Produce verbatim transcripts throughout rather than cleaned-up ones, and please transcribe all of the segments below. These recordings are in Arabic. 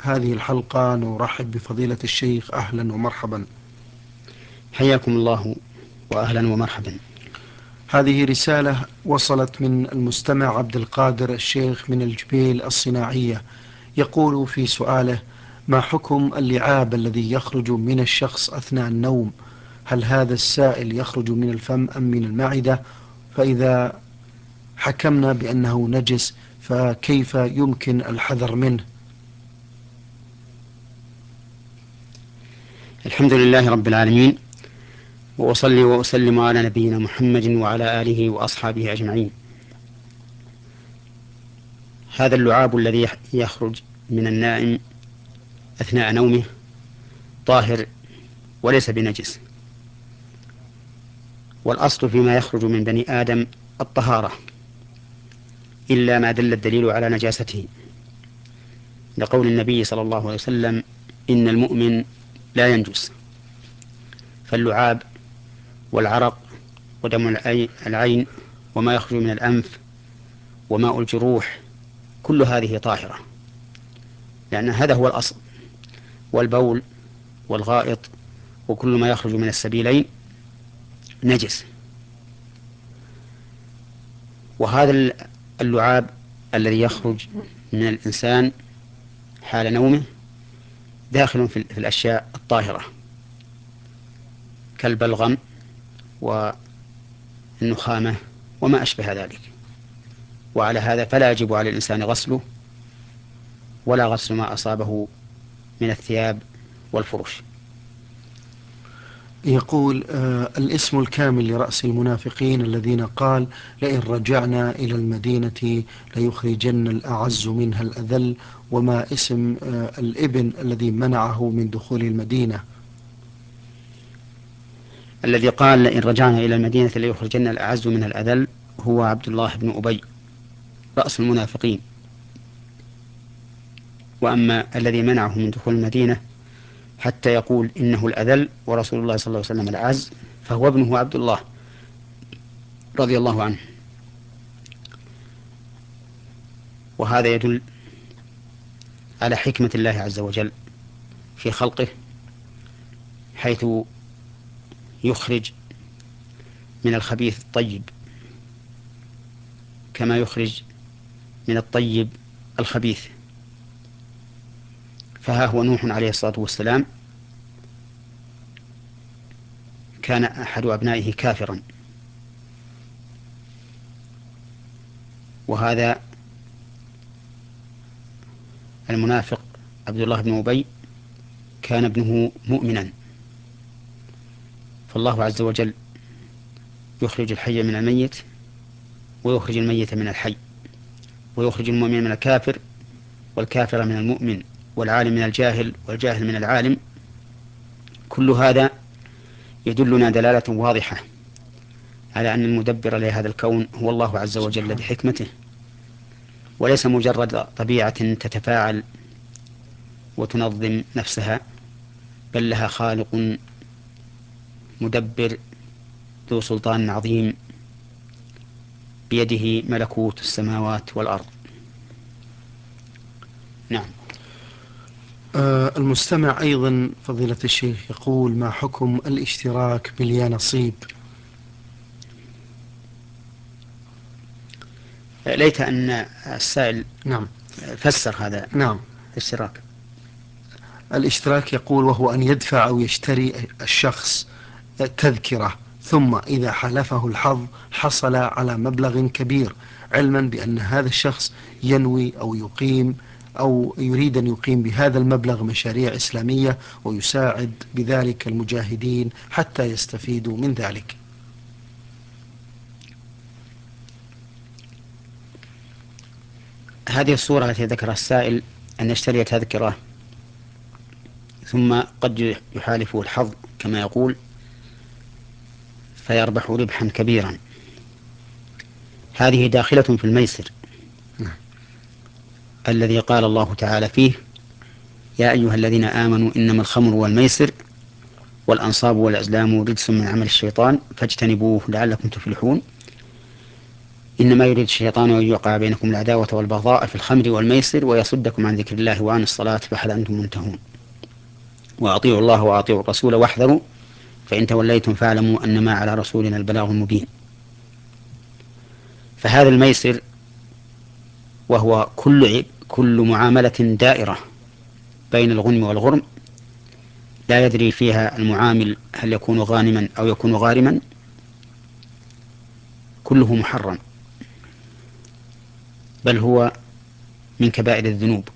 هذه الحلقة نرحب بفضيلة الشيخ، أهلا ومرحبا. حياكم الله وأهلا ومرحبا. هذه رسالة وصلت من المستمع عبد القادر الشيخ من الجبيل الصناعية، يقول في سؤاله: ما حكم اللعاب الذي يخرج من الشخص أثناء النوم؟ هل هذا السائل يخرج من الفم أم من المعدة؟ فإذا حكمنا بأنه نجس فكيف يمكن الحذر منه؟ الحمد لله رب العالمين، وأصلي وأسلم على نبينا محمد وعلى آله وأصحابه أجمعين. هذا اللعاب الذي يخرج من النائم أثناء نومه طاهر وليس بنجس، والأصل فيما يخرج من بني آدم الطهارة، إلا ما دل الدليل على نجاسته، لقول النبي صلى الله عليه وسلم: إن المؤمن لا ينجس. فاللعاب والعرق ودم العين وما يخرج من الأنف وماء الجروح كل هذه طاهرة، لأن هذا هو الأصل. والبول والغائط وكل ما يخرج من السبيلين نجس. وهذا اللعاب الذي يخرج من الإنسان حال نومه داخل في الأشياء الطاهرة كالبلغم والنخامة وما أشبه ذلك، وعلى هذا فلا يجب على الإنسان غسله ولا غسل ما أصابه من الثياب والفرش. يقول: آه الاسم الكامل لرأس المنافقين الذين قال: لئن رجعنا إلى المدينة ليخرجن الأعز منها الأذل، وما اسم آه الابن الذي منعه من دخول المدينة؟ الذي قال لئن رجعنا إلى المدينة ليخرجن الأعز منها الأذل هو عبد الله بن أبي رأس المنافقين. وأما الذي منعه من دخول المدينة حتى يقول إنه الأذل ورسول الله صلى الله عليه وسلم الأعز فهو ابنه عبد الله رضي الله عنه. وهذا يدل على حكمة الله عز وجل في خلقه، حيث يخرج من الخبيث الطيب كما يخرج من الطيب الخبيث. فها هو نوح عليه الصلاة والسلام كان أحد أبنائه كافرا، وهذا المنافق عبد الله بن أبي كان ابنه مؤمنا. فالله عز وجل يخرج الحي من الميت ويخرج الميت من الحي، ويخرج المؤمن من الكافر والكافر من المؤمن، والعالم من الجاهل والجاهل من العالم. كل هذا يدلنا دلالة واضحة على أن المدبر لهذا الكون هو الله عز وجل بحكمته، وليس مجرد طبيعة تتفاعل وتنظم نفسها، بل لها خالق مدبر ذو سلطان عظيم بيده ملكوت السماوات والأرض. نعم. آه المستمع أيضا فضيلة الشيخ يقول: ما حكم الاشتراك باليانصيب؟ ليت أن السائل نعم. فسر هذا نعم. الاشتراك. الاشتراك يقول: وهو أن يدفع أو يشتري الشخص تذكرة، ثم إذا حلفه الحظ حصل على مبلغ كبير، علما بأن هذا الشخص ينوي أو يقيم أو يريد أن يقيم بهذا المبلغ مشاريع إسلامية ويساعد بذلك المجاهدين حتى يستفيدوا من ذلك. هذه الصورة التي ذكرها السائل أن يشتري تذكرة ثم قد يحالفه الحظ كما يقول فيربح ربحا كبيرا، هذه داخلة في الميسر الذي قال الله تعالى فيه: يا أيها الذين آمنوا إنما الخمر والميسر والأنصاب والأزلام رجس من عمل الشيطان فاجتنبوه لعلكم تفلحون. إنما يريد الشيطان أن يوقع بينكم العداوة والبغضاء في الخمر والميسر ويصدكم عن ذكر الله وعن الصلاة فهل أنتم منتهون وأطيعوا الله وأطيعوا الرسول واحذروا فإن توليتم فاعلموا أنما على رسولنا البلاغ المبين. فهذا الميسر وهو كل كل معاملة دائرة بين الغنم والغرم لا يدري فيها المعامل هل يكون غانما أو يكون غارما، كله محرم، بل هو من كبائر الذنوب.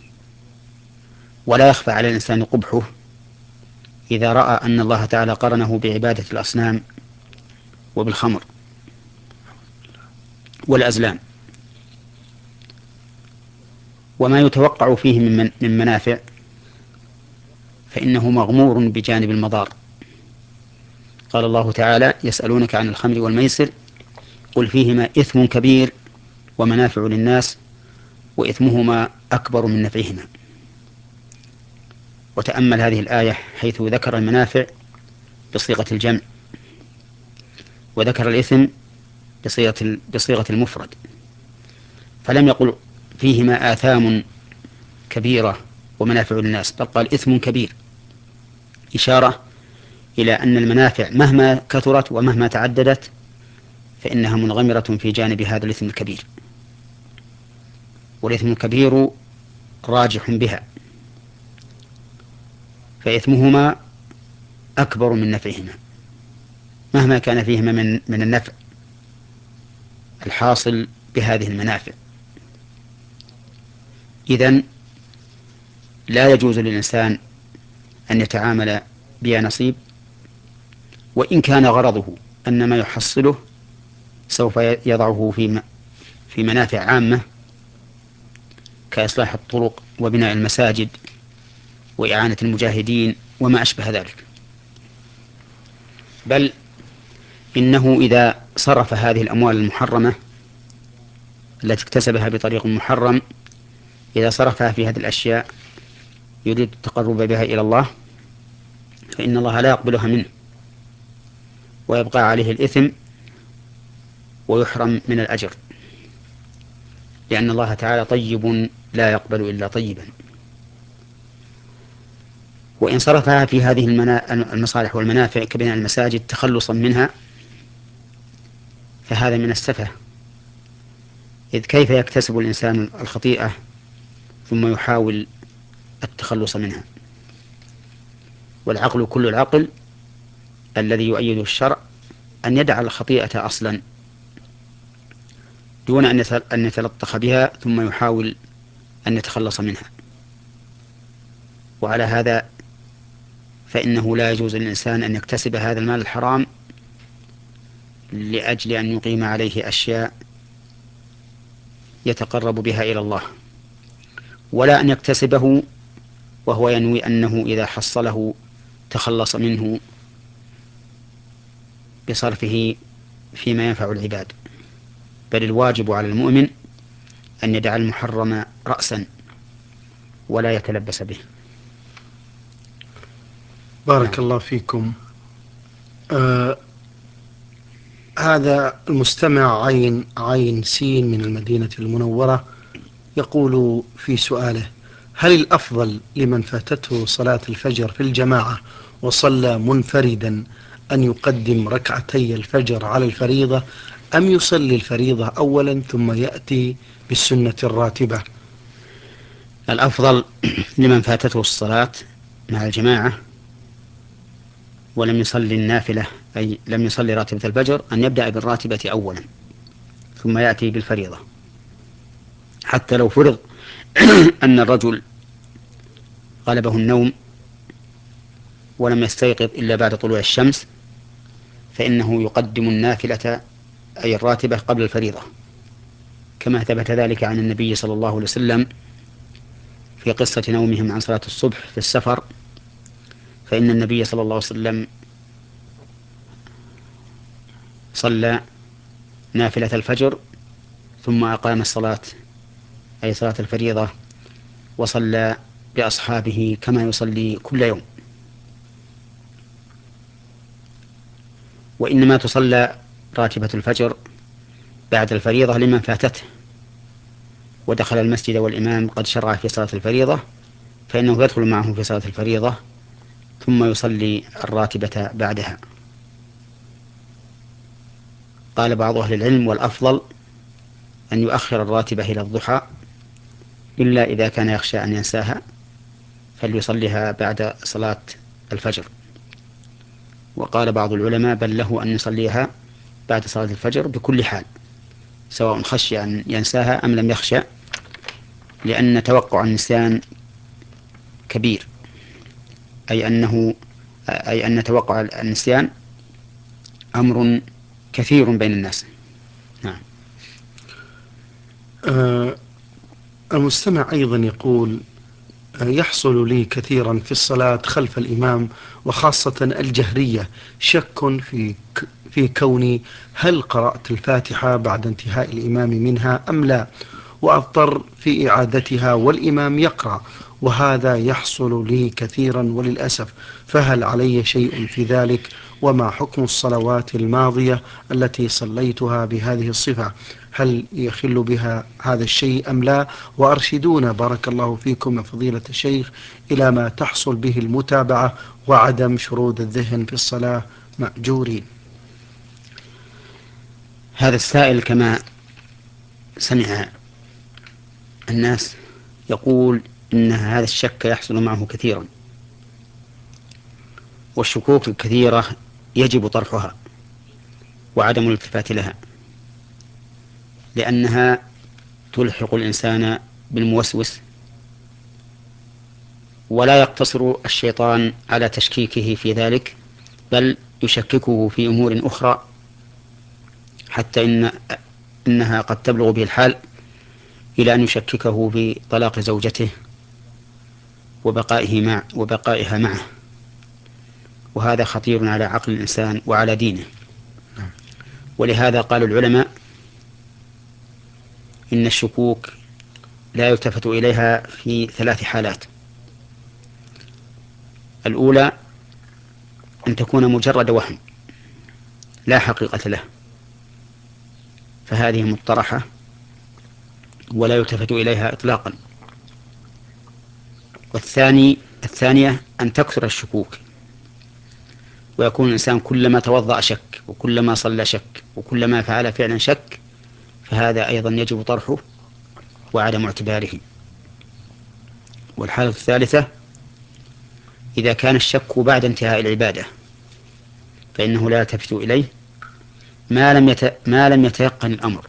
ولا يخفى على الإنسان قبحه إذا رأى أن الله تعالى قرنه بعبادة الأصنام وبالخمر والأزلام، وما يتوقع فيه من من منافع فإنه مغمور بجانب المضار. قال الله تعالى: يسألونك عن الخمر والميسر قل فيهما إثم كبير ومنافع للناس وإثمهما أكبر من نفعهما. وتأمل هذه الآية حيث ذكر المنافع بصيغة الجمع وذكر الإثم بصيغة بصيغة المفرد، فلم يقل فيهما آثام كبيرة ومنافع للناس، بل قال إثم كبير، إشارة إلى أن المنافع مهما كثرت ومهما تعددت فإنها منغمرة في جانب هذا الإثم الكبير، والإثم الكبير راجح بها، فإثمهما أكبر من نفعهما مهما كان فيهما من من النفع الحاصل بهذه المنافع. إذن لا يجوز للإنسان أن يتعامل بها نصيب، وإن كان غرضه أن ما يحصله سوف يضعه في في منافع عامة كإصلاح الطرق وبناء المساجد وإعانة المجاهدين وما أشبه ذلك، بل إنه إذا صرف هذه الأموال المحرمة التي اكتسبها بطريق محرم، إذا صرفها في هذه الأشياء يريد التقرب بها إلى الله فإن الله لا يقبلها منه ويبقى عليه الإثم ويحرم من الأجر، لأن الله تعالى طيب لا يقبل إلا طيبا. وإن صرفها في هذه المصالح والمنافع كبناء المساجد تخلصا منها فهذا من السفه، إذ كيف يكتسب الإنسان الخطيئة ثم يحاول التخلص منها؟ والعقل كل العقل الذي يؤيد الشرع أن يدع الخطيئة أصلا دون أن يتلطخ بها ثم يحاول أن يتخلص منها. وعلى هذا فإنه لا يجوز للإنسان أن يكتسب هذا المال الحرام لأجل أن يقيم عليه أشياء يتقرب بها إلى الله، ولا أن يكتسبه وهو ينوي أنه إذا حصله تخلص منه بصرفه فيما ينفع العباد، بل الواجب على المؤمن أن يدع المحرم رأسا ولا يتلبس به. بارك نعم. الله فيكم. آه هذا المستمع عين عين سين من المدينة المنورة يقول في سؤاله: هل الأفضل لمن فاتته صلاة الفجر في الجماعة وصلى منفردا أن يقدم ركعتي الفجر على الفريضة، أم يصلي الفريضة أولا ثم يأتي بالسنة الراتبة؟ الأفضل لمن فاتته الصلاة مع الجماعة ولم يصلي النافلة أي لم يصلي راتبة الفجر أن يبدأ بالراتبة أولا ثم يأتي بالفريضة، حتى لو فرض أن الرجل غلبه النوم ولم يستيقظ إلا بعد طلوع الشمس فإنه يقدم النافلة أي الراتبة قبل الفريضة، كما ثبت ذلك عن النبي صلى الله عليه وسلم في قصة نومهم عن صلاة الصبح في السفر، فإن النبي صلى الله عليه وسلم صلى نافلة الفجر ثم أقام الصلاة أي صلاة الفريضة وصلى بأصحابه كما يصلي كل يوم. وإنما تصلى راتبة الفجر بعد الفريضة لمن فاتته ودخل المسجد والإمام قد شرع في صلاة الفريضة، فإنه يدخل معه في صلاة الفريضة ثم يصلي الراتبة بعدها. قال بعض أهل العلم: والأفضل أن يؤخر الراتبة إلى الضحى، إلا إذا كان يخشى أن ينساها فليصليها بعد صلاة الفجر. وقال بعض العلماء: بل له أن يصليها بعد صلاة الفجر بكل حال، سواء خشي أن ينساها أم لم يخشى، لأن توقع النسيان كبير، أي أنه أي أن توقع النسيان أمر كثير بين الناس. نعم. آه المستمع أيضا يقول: يحصل لي كثيرا في الصلاة خلف الإمام وخاصة الجهرية شك في في كوني هل قرأت الفاتحة بعد انتهاء الإمام منها أم لا، وأضطر في إعادتها والإمام يقرأ، وهذا يحصل لي كثيرا وللأسف، فهل علي شيء في ذلك؟ وما حكم الصلوات الماضية التي صليتها بهذه الصفة؟ هل يخل بها هذا الشيء أم لا؟ وأرشدونا بارك الله فيكم يا فضيلة الشيخ إلى ما تحصل به المتابعة وعدم شرود الذهن في الصلاة مأجورين. هذا السائل كما سمع الناس يقول إن هذا الشك يحصل معه كثيرا، والشكوك الكثيرة يجب طرحها وعدم الالتفات لها، لأنها تلحق الإنسان بالموسوس، ولا يقتصر الشيطان على تشكيكه في ذلك، بل يشككه في أمور أخرى، حتى إن إنها قد تبلغ به الحال إلى أن يشككه في طلاق زوجته وبقائه مع وبقائها معه، وهذا خطير على عقل الإنسان وعلى دينه. ولهذا قال العلماء إن الشكوك لا يلتفت إليها في ثلاث حالات: الأولى أن تكون مجرد وهم لا حقيقة له، فهذه مطرحة ولا يلتفت إليها إطلاقا. والثاني الثانية أن تكثر الشكوك، ويكون الإنسان كلما توضأ شك، وكلما صلى شك، وكلما فعل فعلا شك، فهذا أيضا يجب طرحه وعدم اعتباره. والحالة الثالثة إذا كان الشك بعد انتهاء العبادة، فإنه لا يلتفت إليه ما لم يت... ما لم يتيقن الأمر.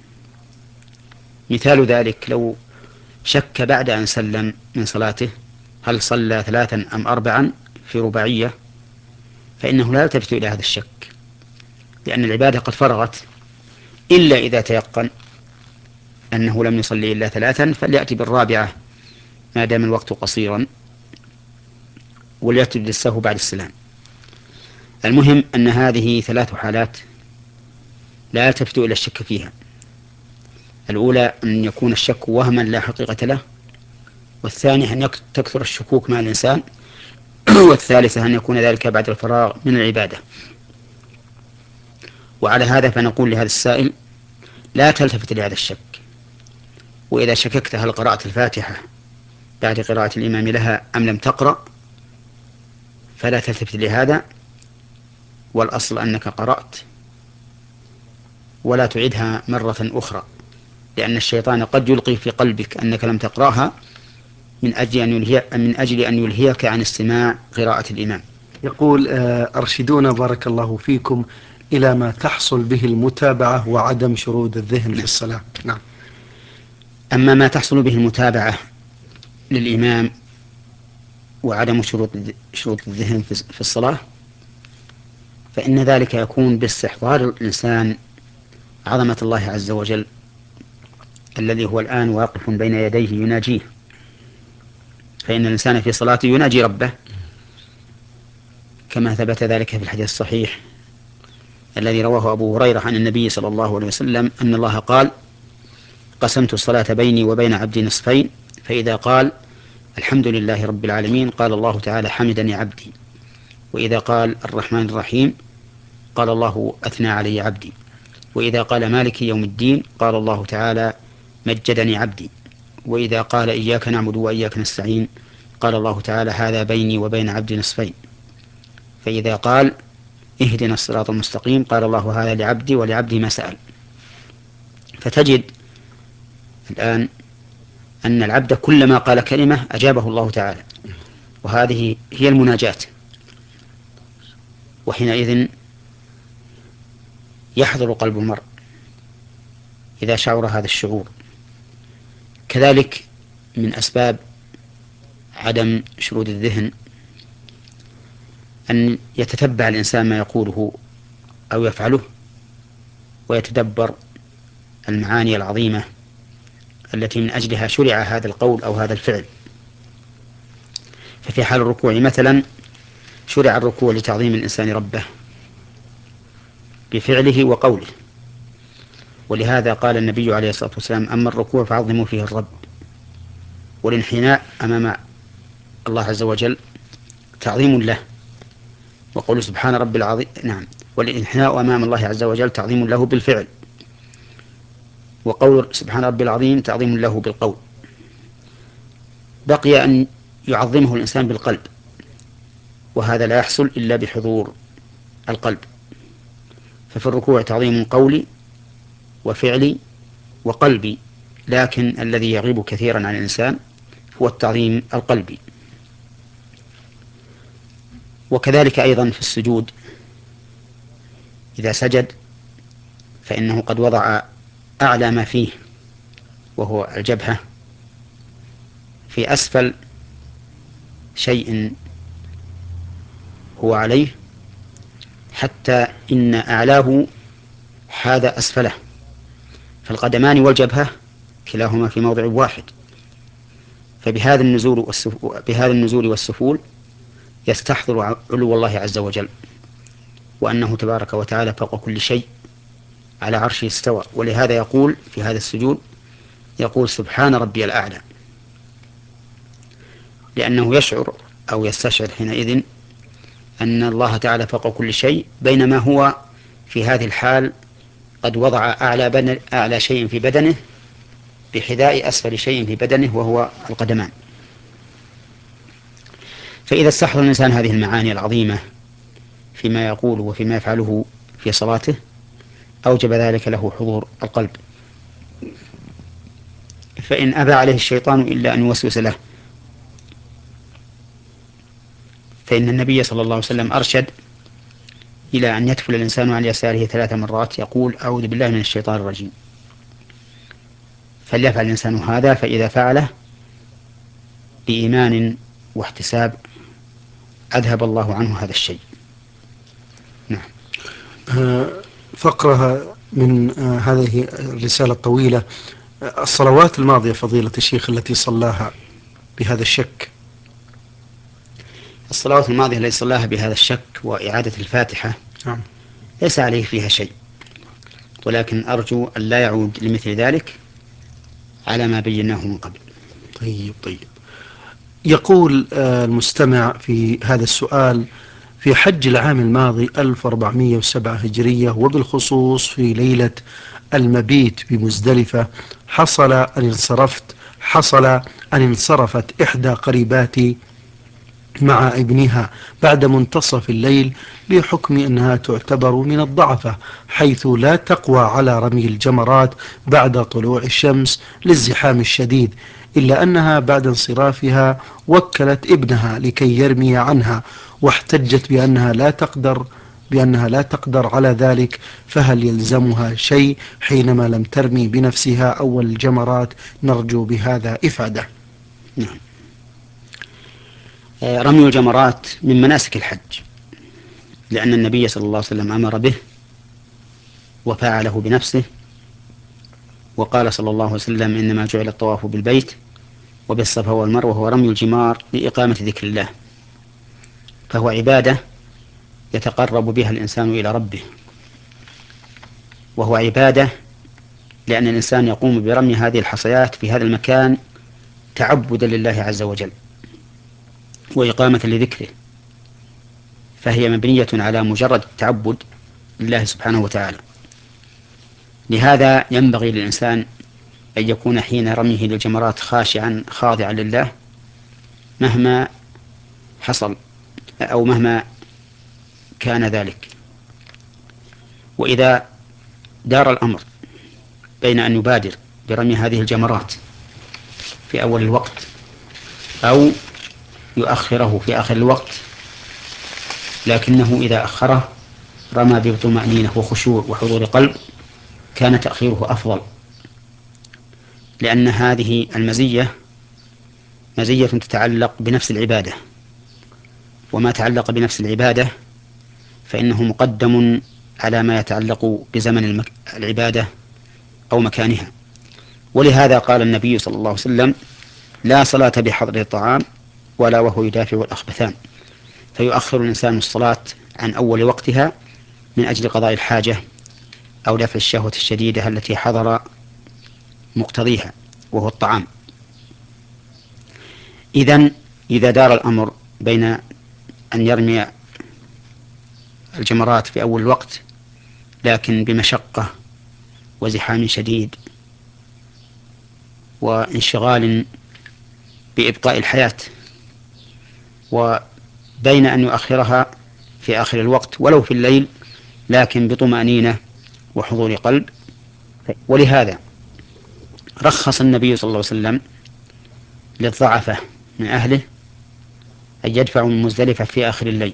مثال ذلك لو شك بعد أن سلم من صلاته هل صلى ثلاثا أم أربعا في رباعية، فإنه لا يلتفت إلى هذا الشك، لأن العبادة قد فرغت، إلا إذا تيقن أنه لم يصلي إلا ثلاثا فليأتي بالرابعة ما دام الوقت قصيرا، وليأتي بالسهو بعد السلام. المهم أن هذه ثلاث حالات لا يلتفت إلى الشك فيها: الأولى أن يكون الشك وهما لا حقيقة له، والثانية أن تكثر الشكوك مع الإنسان، والثالثة أن يكون ذلك بعد الفراغ من العبادة. وعلى هذا فنقول لهذا السائل: لا تلتفت لهذا الشك، وإذا شككت هل قرأت الفاتحة بعد قراءة الإمام لها أم لم تقرأ فلا تلتفت لهذا، والأصل أنك قرأت ولا تعيدها مرة أخرى، لأن الشيطان قد يلقي في قلبك أنك لم تقرأها من أجل أن يلهي من أجل أن يلهيك عن استماع قراءة الإمام. يقول: أرشدونا بارك الله فيكم إلى ما تحصل به المتابعة وعدم شرود الذهن في الصلاة. نعم. أما ما تحصل به المتابعة للإمام وعدم شروط شروط الذهن في الصلاة، فإن ذلك يكون باستحضار الإنسان عظمة الله عز وجل الذي هو الآن واقف بين يديه يناجيه، فإن الإنسان في صلاته يناجي ربه، كما ثبت ذلك في الحديث الصحيح الذي رواه أبو هريرة عن النبي صلى الله عليه وسلم أن الله قال: قسمت الصلاة بيني وبين عبدي نصفين، فإذا قال الحمد لله رب العالمين قال الله تعالى حمدني عبدي، وإذا قال الرحمن الرحيم قال الله أثنى علي عبدي. وإذا قال مالك يوم الدين قال الله تعالى مجدني عبدي. وإذا قال إياك نعبد وإياك نستعين قال الله تعالى هذا بيني وبين عبدي نصفين. فإذا قال اهدنا الصراط المستقيم قال الله هذا لعبدي ولعبدي ما سأل. فتجد الآن أن العبد كلما قال كلمة أجابه الله تعالى، وهذه هي المناجاة. وحينئذ يحضر قلب المرء إذا شعر هذا الشعور. كذلك من أسباب عدم شرود الذهن أن يتتبع الإنسان ما يقوله أو يفعله ويتدبر المعاني العظيمة التي من أجلها شرع هذا القول أو هذا الفعل. ففي حال الركوع مثلا شرع الركوع لتعظيم الإنسان ربه بفعله وقوله، ولهذا قال النبي عليه الصلاة والسلام أما الركوع فعظموا فيه الرب، والانحناء أمام الله عز وجل تعظيم له، وقول سبحان رب العظيم نعم والانحناء أمام الله عز وجل تعظيم له بالفعل، وقول سبحان رب العظيم تعظيم له بالقول. بقي أن يعظمه الإنسان بالقلب، وهذا لا يحصل إلا بحضور القلب. ففي الركوع تعظيم قولي وفعلي وقلبي، لكن الذي يغيب كثيرا عن الإنسان هو التعظيم القلبي. وكذلك أيضا في السجود إذا سجد فإنه قد وضع أعلى ما فيه وهو الجبهة في أسفل شيء هو عليه، حتى إن أعلاه حاذ أسفله، فالقدمان والجبهة كلاهما في موضع واحد. فبهذا النزول والسفول, بهذا النزول والسفول يستحضر علو الله عز وجل، وأنه تبارك وتعالى فوق كل شيء على عرشه استوى. ولهذا يقول في هذا السجود يقول سبحان ربي الأعلى، لأنه يشعر أو يستشعر حينئذ أن الله تعالى فوق كل شيء، بينما هو في هذه الحال قد وضع أعلى, بدن أعلى شيء في بدنه بحذاء أسفل شيء في بدنه وهو القدمان. فإذا استحضر الإنسان هذه المعاني العظيمة فيما يقول وفيما يفعله في صلاته أوجب ذلك له حضور القلب. فإن أبى عليه الشيطان إلا أن يوسوس له، فإن النبي صلى الله عليه وسلم أرشد إلى أن يتفل الإنسان عن يساره ثلاث مرات يقول أعوذ بالله من الشيطان الرجيم، فليفعل الإنسان هذا، فإذا فعله بإيمان واحتساب أذهب الله عنه هذا الشيء. نعم. فقرة من هذه الرسالة الطويلة: الصلوات الماضية فضيلة الشيخ التي صلاها بهذا الشك. الصلوات الماضية التي صلاها بهذا الشك وإعادة الفاتحة نعم. ليس عليه فيها شيء، ولكن أرجو أن لا يعود لمثل ذلك على ما بيناه من قبل. طيب طيب. يقول المستمع في هذا السؤال: في حج العام الماضي ألف وأربعمائة وسبعة هجرية، وبالخصوص في ليلة المبيت بمزدلفة، حصل أن انصرفت حصل أن انصرفت إحدى قريباتي مع ابنها بعد منتصف الليل، بحكم أنها تعتبر من الضعفة، حيث لا تقوى على رمي الجمرات بعد طلوع الشمس للزحام الشديد، إلا أنها بعد انصرافها وكلت ابنها لكي يرمي عنها، واحتجت بأنها لا تقدر بأنها لا تقدر على ذلك، فهل يلزمها شيء حينما لم ترمي بنفسها أول الجمرات؟ نرجو بهذا إفادة. نعم. رمي الجمرات من مناسك الحج، لأن النبي صلى الله عليه وسلم أمر به وفعله بنفسه، وقال صلى الله عليه وسلم إنما جعل الطواف بالبيت وبالصفا والمروة وهو رمي الجمار لإقامة ذكر الله، فهو عبادة يتقرب بها الإنسان إلى ربه، وهو عبادة لأن الإنسان يقوم برمي هذه الحصيات في هذا المكان تعبدا لله عز وجل وإقامة لذكره، فهي مبنية على مجرد التعبد لله سبحانه وتعالى. لهذا ينبغي للإنسان أن يكون حين رميه للجمرات خاشعا خاضعا لله مهما حصل أو مهما كان ذلك. وإذا دار الأمر بين أن يبادر برمي هذه الجمرات في أول الوقت أو يؤخره في آخر الوقت، لكنه إذا أخره رمى بطمأنينة وخشوع وحضور قلب كان تأخيره أفضل، لأن هذه المزية مزية تتعلق بنفس العبادة، وما تعلق بنفس العبادة فإنه مقدم على ما يتعلق بزمن العبادة أو مكانها. ولهذا قال النبي صلى الله عليه وسلم: لا صلاة بحضر الطعام ولا وهو يدافع الأخبثان. فيؤخر الإنسان الصلاة عن أول وقتها من أجل قضاء الحاجة أو دفع الشهوة الشديدة التي حضر مقتضيها وهو الطعام. إذن إذا دار الأمر بين أن يرمي الجمرات في أول الوقت لكن بمشقة وزحام شديد وانشغال بإبقاء الحياة، وبين أن يؤخرها في آخر الوقت ولو في الليل لكن بطمأنينة وحضور قلب. ولهذا رخص النبي صلى الله عليه وسلم للضعفة من أهله أن يدفعوا من مزدلفة في آخر الليل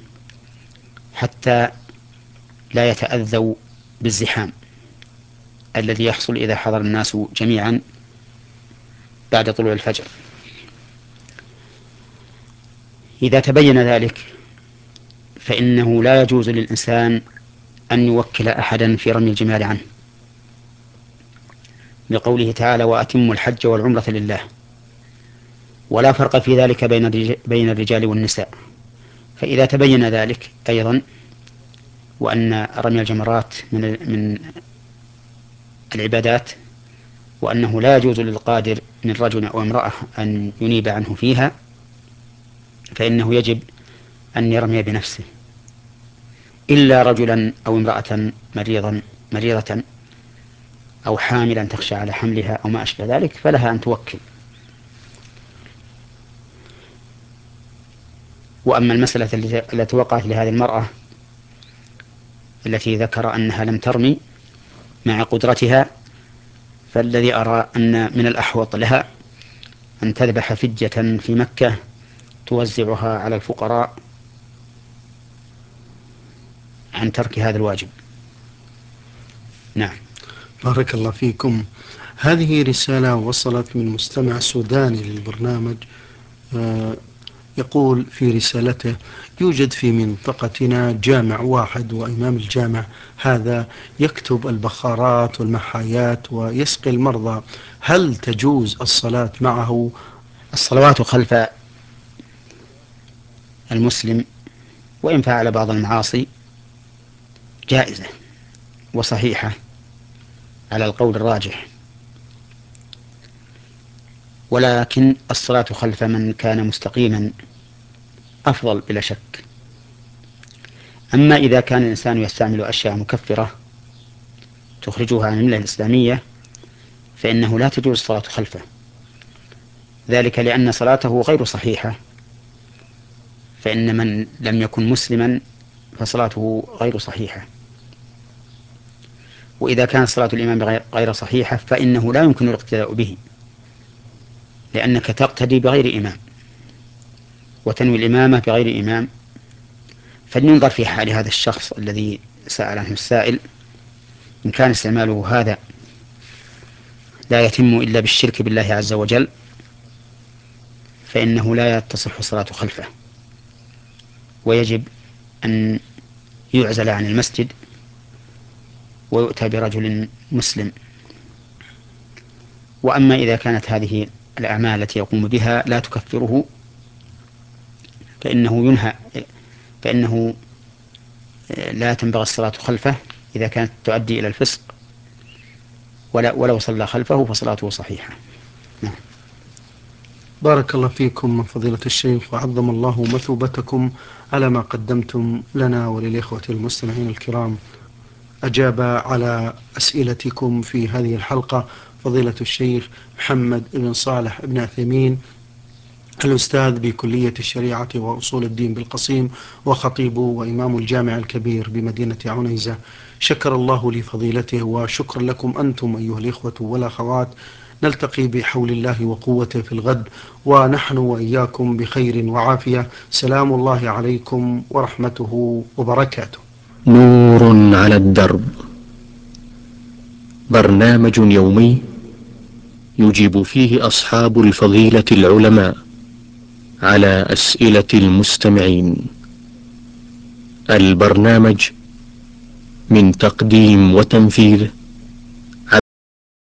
حتى لا يتأذوا بالزحام الذي يحصل إذا حضر الناس جميعا بعد طلوع الفجر. إذا تبين ذلك فإنه لا يجوز للإنسان أن يوكل أحدا في رمي الجمار عنه، لقوله تعالى: وأتموا الحج والعمرة لله. ولا فرق في ذلك بين الرجال والنساء. فإذا تبين ذلك أيضا وأن رمي الجمرات من من العبادات وأنه لا يجوز للقادر من رجل أو امرأة أن ينيب عنه فيها، فإنه يجب أن يرمي بنفسه، إلا رجلا أو امرأة مريضا مريضة أو حاملا تخشى على حملها أو ما أشبه ذلك فلها أن توكل. وأما المسألة التي وقعت لهذه المرأة التي ذكر أنها لم ترمي مع قدرتها، فالذي أرى أن من الأحوط لها أن تذبح فدية في مكة توزعها على الفقراء عن ترك هذا الواجب. نعم. بارك الله فيكم. هذه رسالة وصلت من مستمع سوداني للبرنامج، آه يقول في رسالته: يوجد في منطقتنا جامع واحد، وإمام الجامع هذا يكتب البخارات والمحايات ويسقي المرضى، هل تجوز الصلاة معه؟ الصلوات خلف المسلم وإن فعل بعض المعاصي جائزة وصحيحة على القول الراجح، ولكن الصلاة خلف من كان مستقيما أفضل بلا شك. أما إذا كان الإنسان يستعمل أشياء مكفرة تخرجها عن الملة الإسلامية فإنه لا تجوز الصلاة خلفه، ذلك لأن صلاته غير صحيحة، فإن من لم يكن مسلما فصلاته غير صحيحة. وإذا كانت صلاة الإمام غير صحيحة فإنه لا يمكن الاقتداء به، لأنك تقتدي بغير إمام وتنوي الإمامة بغير إمام. فلينظر في حال هذا الشخص الذي سأل عنه السائل، إن كان استعماله هذا لا يتم إلا بالشرك بالله عز وجل فإنه لا تصح الصلاة خلفه، ويجب أن يعزل عن المسجد ويؤتى برجل مسلم. وأما إذا كانت هذه الأعمال التي يقوم بها لا تكفره فإنه ينهى فإنه لا تنبغي الصلاة خلفه إذا كانت تؤدي إلى الفسق، ولا ولو صلى خلفه فصلاته صحيحة. نعم. بارك الله فيكم من فضيلة الشيخ، وعظم الله مثوبتكم على ما قدمتم لنا وللإخوة المستمعين الكرام. أجاب على أسئلتكم في هذه الحلقة فضيلة الشيخ محمد بن صالح بن عثيمين، الأستاذ بكلية الشريعة وأصول الدين بالقصيم، وخطيب وإمام الجامع الكبير بمدينة عنيزة. شكر الله لفضيلته، وشكرا لكم أنتم أيها الإخوة والأخوات. نلتقي بحول الله وقوته في الغد، ونحن وإياكم بخير وعافية. سلام الله عليكم ورحمته وبركاته. نور على الدرب، برنامج يومي يجيب فيه أصحاب الفضيلة العلماء على أسئلة المستمعين. البرنامج من تقديم وتنفيذ